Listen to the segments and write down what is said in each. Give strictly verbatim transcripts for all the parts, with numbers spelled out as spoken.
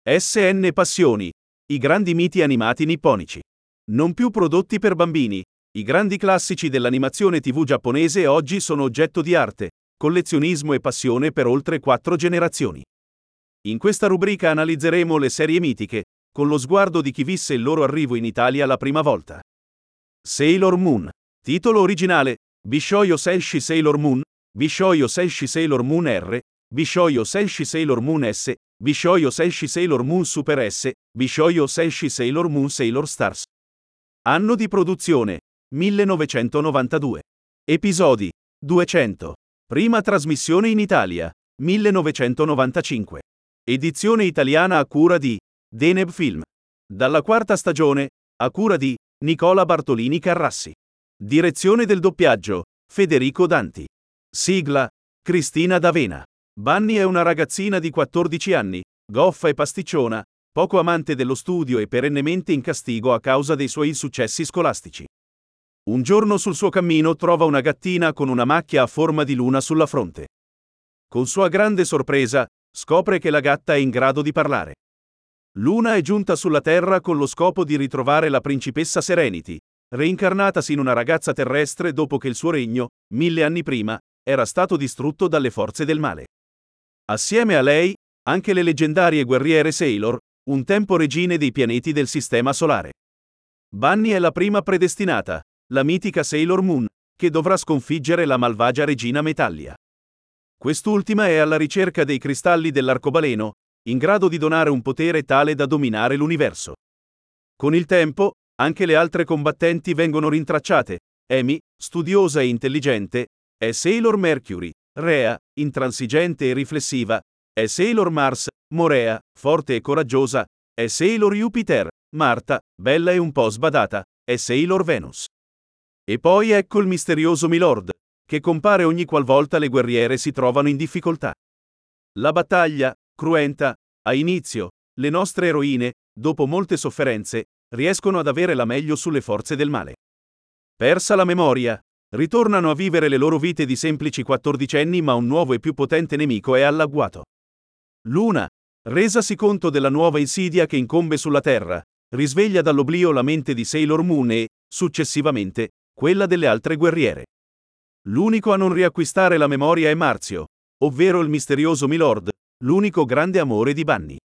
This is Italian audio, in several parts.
S N Passioni. I grandi miti animati nipponici. Non più prodotti per bambini. I grandi classici dell'animazione tivù giapponese oggi sono oggetto di arte, collezionismo e passione per oltre quattro generazioni. In questa rubrica analizzeremo le serie mitiche, con lo sguardo di chi visse il loro arrivo in Italia la prima volta. Sailor Moon. Titolo originale: Bishoyo Senshi Sailor Moon, Bishoyo Senshi Sailor Moon R, Bishoyo Senshi Sailor Moon S, Bishoyo Senshi Sailor Moon Super S, Bishoyo Senshi Sailor Moon Sailor Stars. Anno di produzione: millenovecentonovantadue. Episodi: duecento. Prima trasmissione in Italia: millenovecentonovantacinque. Edizione italiana a cura di Deneb Film. Dalla quarta stagione, a cura di Nicola Bartolini Carrassi. Direzione del doppiaggio: Federico Danti. Sigla: Cristina D'Avena. Bunny è una ragazzina di quattordici anni, goffa e pasticciona, poco amante dello studio e perennemente in castigo a causa dei suoi insuccessi scolastici. Un giorno sul suo cammino trova una gattina con una macchia a forma di luna sulla fronte. Con sua grande sorpresa, scopre che la gatta è in grado di parlare. Luna è giunta sulla Terra con lo scopo di ritrovare la principessa Serenity, reincarnatasi in una ragazza terrestre dopo che il suo regno, mille anni prima, era stato distrutto dalle forze del male. Assieme a lei, anche le leggendarie guerriere Sailor, un tempo regine dei pianeti del Sistema Solare. Bunny è la prima predestinata, la mitica Sailor Moon, che dovrà sconfiggere la malvagia regina Metallia. Quest'ultima è alla ricerca dei cristalli dell'arcobaleno, in grado di donare un potere tale da dominare l'universo. Con il tempo, anche le altre combattenti vengono rintracciate. Amy, studiosa e intelligente, è Sailor Mercury. Rhea, intransigente e riflessiva, è Sailor Mars. Morea, forte e coraggiosa, è Sailor Jupiter. Marta, bella e un po' sbadata, è Sailor Venus. E poi ecco il misterioso Milord, che compare ogni qualvolta le guerriere si trovano in difficoltà. La battaglia, cruenta, ha inizio. Le nostre eroine, dopo molte sofferenze, riescono ad avere la meglio sulle forze del male. Persa la memoria, ritornano a vivere le loro vite di semplici quattordicenni, ma un nuovo e più potente nemico è all'agguato. Luna, resasi conto della nuova insidia che incombe sulla Terra, risveglia dall'oblio la mente di Sailor Moon e, successivamente, quella delle altre guerriere. L'unico a non riacquistare la memoria è Marzio, ovvero il misterioso Milord, l'unico grande amore di Bunny.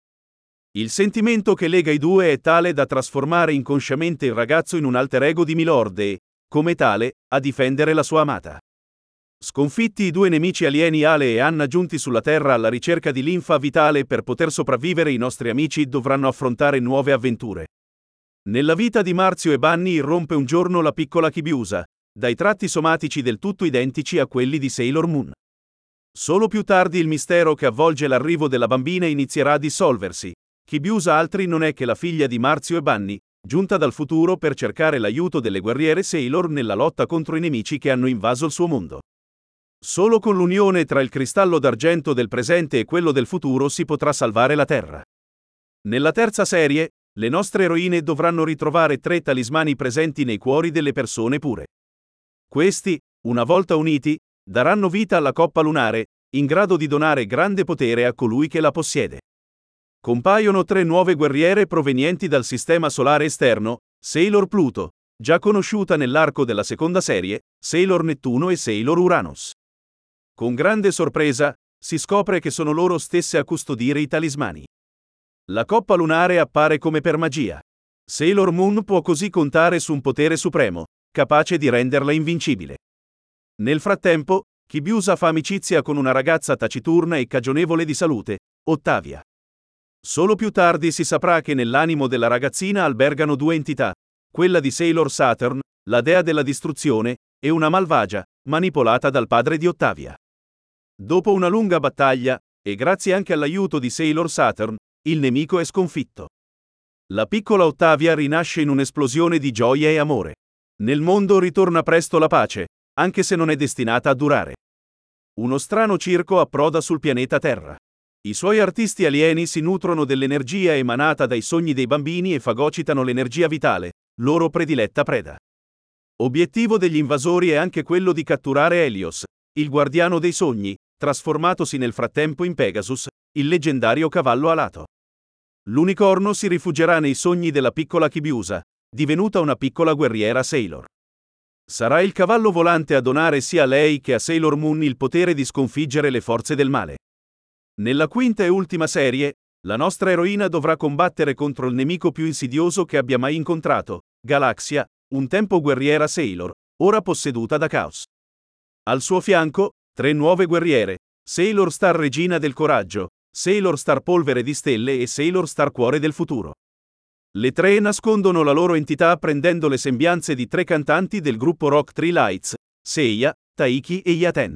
Il sentimento che lega i due è tale da trasformare inconsciamente il ragazzo in un alter ego di Milord e, come tale, a difendere la sua amata. Sconfitti i due nemici alieni Ale e Anna giunti sulla Terra alla ricerca di linfa vitale per poter sopravvivere, i nostri amici dovranno affrontare nuove avventure. Nella vita di Marzio e Bunny irrompe un giorno la piccola Chibiusa, dai tratti somatici del tutto identici a quelli di Sailor Moon. Solo più tardi il mistero che avvolge l'arrivo della bambina inizierà a dissolversi. Chibiusa altri non è che la figlia di Marzio e Bunny, giunta dal futuro per cercare l'aiuto delle guerriere Sailor nella lotta contro i nemici che hanno invaso il suo mondo. Solo con l'unione tra il cristallo d'argento del presente e quello del futuro si potrà salvare la Terra. Nella terza serie, le nostre eroine dovranno ritrovare tre talismani presenti nei cuori delle persone pure. Questi, una volta uniti, daranno vita alla coppa lunare, in grado di donare grande potere a colui che la possiede. Compaiono tre nuove guerriere provenienti dal sistema solare esterno: Sailor Pluto, già conosciuta nell'arco della seconda serie, Sailor Nettuno e Sailor Uranus. Con grande sorpresa, si scopre che sono loro stesse a custodire i talismani. La coppa lunare appare come per magia. Sailor Moon può così contare su un potere supremo, capace di renderla invincibile. Nel frattempo, Chibiusa fa amicizia con una ragazza taciturna e cagionevole di salute, Ottavia. Solo più tardi si saprà che nell'animo della ragazzina albergano due entità, quella di Sailor Saturn, la dea della distruzione, e una malvagia, manipolata dal padre di Ottavia. Dopo una lunga battaglia, e grazie anche all'aiuto di Sailor Saturn, il nemico è sconfitto. La piccola Ottavia rinasce in un'esplosione di gioia e amore. Nel mondo ritorna presto la pace, anche se non è destinata a durare. Uno strano circo approda sul pianeta Terra. I suoi artisti alieni si nutrono dell'energia emanata dai sogni dei bambini e fagocitano l'energia vitale, loro prediletta preda. Obiettivo degli invasori è anche quello di catturare Helios, il guardiano dei sogni, trasformatosi nel frattempo in Pegasus, il leggendario cavallo alato. L'unicorno si rifugierà nei sogni della piccola Chibiusa, divenuta una piccola guerriera Sailor. Sarà il cavallo volante a donare sia a lei che a Sailor Moon il potere di sconfiggere le forze del male. Nella quinta e ultima serie, la nostra eroina dovrà combattere contro il nemico più insidioso che abbia mai incontrato, Galaxia, un tempo guerriera Sailor, ora posseduta da Chaos. Al suo fianco, tre nuove guerriere, Sailor Star Regina del Coraggio, Sailor Star Polvere di Stelle e Sailor Star Cuore del Futuro. Le tre nascondono la loro entità prendendo le sembianze di tre cantanti del gruppo rock Three Lights, Seiya, Taiki e Yaten.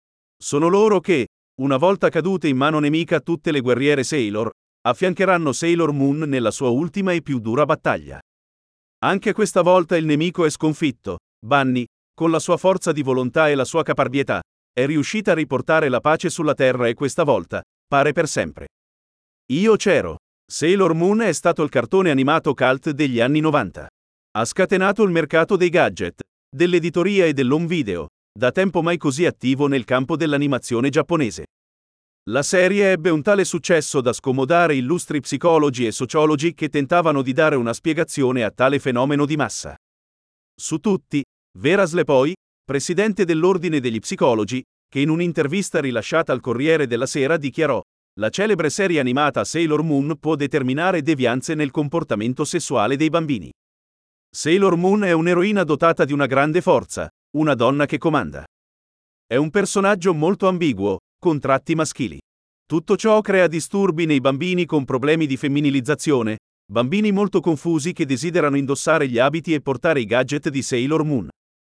Sono loro che, una volta cadute in mano nemica tutte le guerriere Sailor, affiancheranno Sailor Moon nella sua ultima e più dura battaglia. Anche questa volta il nemico è sconfitto. Bunny, con la sua forza di volontà e la sua caparbietà, è riuscita a riportare la pace sulla Terra e questa volta, pare per sempre. Io c'ero. Sailor Moon è stato il cartone animato cult degli anni novanta. Ha scatenato il mercato dei gadget, dell'editoria e dell'home video, da tempo mai così attivo nel campo dell'animazione giapponese. La serie ebbe un tale successo da scomodare illustri psicologi e sociologi che tentavano di dare una spiegazione a tale fenomeno di massa. Su tutti, Vera Slepoi, presidente dell'Ordine degli Psicologi, che in un'intervista rilasciata al Corriere della Sera dichiarò: la celebre serie animata Sailor Moon può determinare devianze nel comportamento sessuale dei bambini. Sailor Moon è un'eroina dotata di una grande forza, una donna che comanda. È un personaggio molto ambiguo, con tratti maschili. Tutto ciò crea disturbi nei bambini con problemi di femminilizzazione, bambini molto confusi che desiderano indossare gli abiti e portare i gadget di Sailor Moon.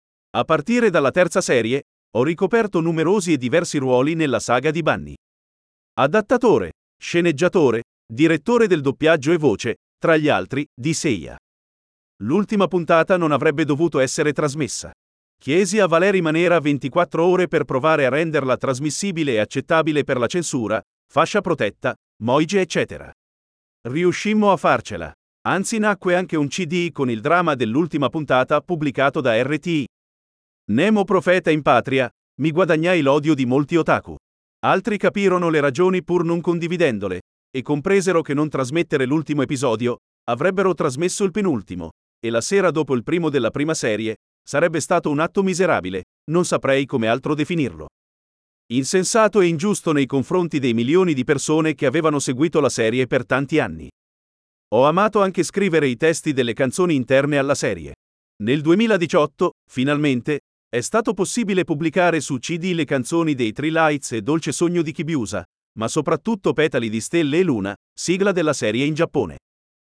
A partire dalla terza serie, ho ricoperto numerosi e diversi ruoli nella saga di Bunny. Adattatore, sceneggiatore, direttore del doppiaggio e voce, tra gli altri, di Seiya. L'ultima puntata non avrebbe dovuto essere trasmessa. Chiesi a Valeri Manera ventiquattro ore per provare a renderla trasmissibile e accettabile per la censura, fascia protetta, Moige eccetera. Riuscimmo a farcela. Anzi nacque anche un C D con il dramma dell'ultima puntata pubblicato da R T I. Nemo profeta in patria, mi guadagnai l'odio di molti otaku. Altri capirono le ragioni pur non condividendole, e compresero che non trasmettere l'ultimo episodio, avrebbero trasmesso il penultimo, e la sera dopo il primo della prima serie, sarebbe stato un atto miserabile, non saprei come altro definirlo. Insensato e ingiusto nei confronti dei milioni di persone che avevano seguito la serie per tanti anni. Ho amato anche scrivere i testi delle canzoni interne alla serie. Nel duemiladiciotto, finalmente, è stato possibile pubblicare su C D le canzoni dei Three Lights e Dolce Sogno di Chibiusa, ma soprattutto Petali di Stelle e Luna, sigla della serie in Giappone.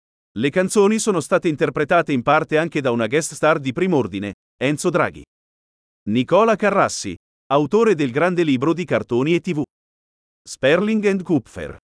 Le canzoni sono state interpretate in parte anche da una guest star di prim'ordine, Enzo Draghi. Nicola Carrassi, autore del grande libro di cartoni e tivù. Sperling and Kupfer.